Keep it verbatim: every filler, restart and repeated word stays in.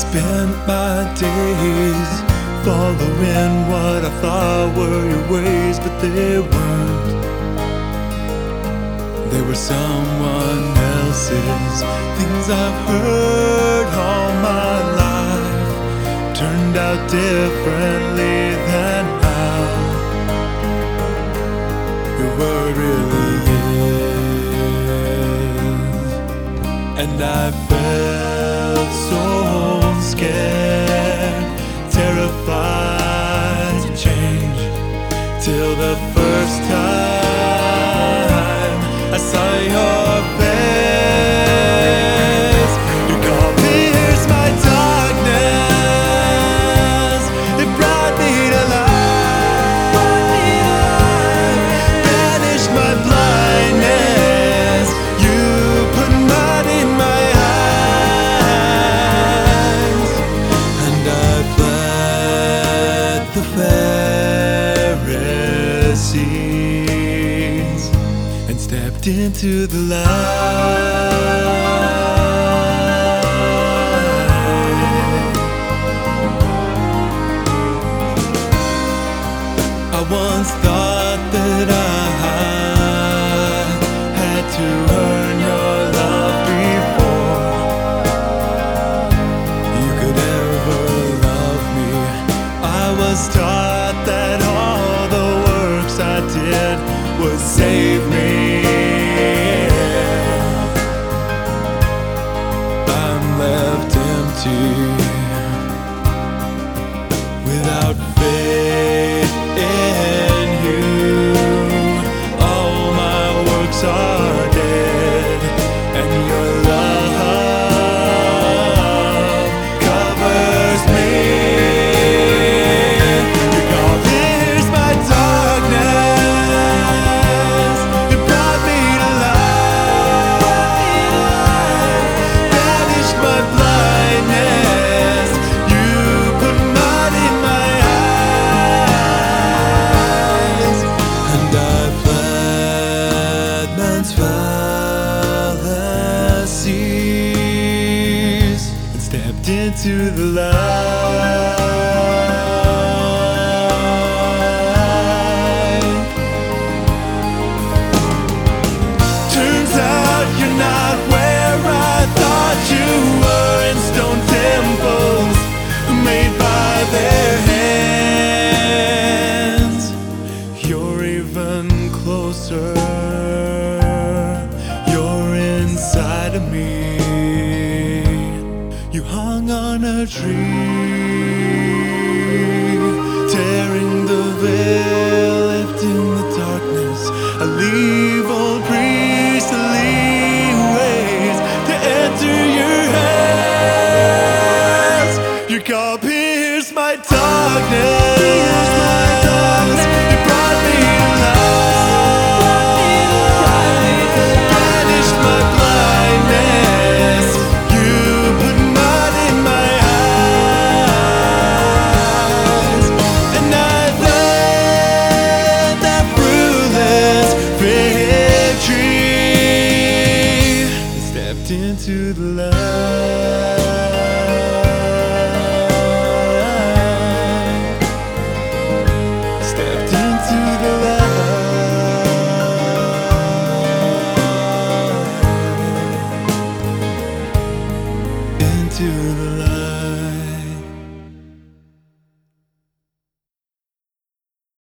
spent my days following what I thought were your ways, but they weren't. They were someone else's. Things I've heard all my life turned out differently than how your word really is. And I felt so scared, terrified to change, till the first time I saw your face. You called me, here's my darkness. It brought me to life, banished my blindness. You put mud in my eyes, and I fled the Pharisees and stepped into the light. I once thought that I had to earn your love before you could ever love me. I was taught that all the works I did would save me. I'm left empty without faith in you. All my works are dead, and your love covers me. You called, here's my darkness. It brought me to life, banished my blindness. You put mud in my eyes, and I fled man's fallacies and stepped into the light. Turns out you're not where I thought you were, in stone temples made by their hands. You're even closer. You're inside of me. You hung on a tree, tearing the veil, lifting the darkness. I leave old priestly ways to enter your hands. You call, pierce my darkness. You brought me to life, banished my blindness. You put mud in my eyes, and I led that fruitless victory and stepped into the light. Stepped into the light. Into the light.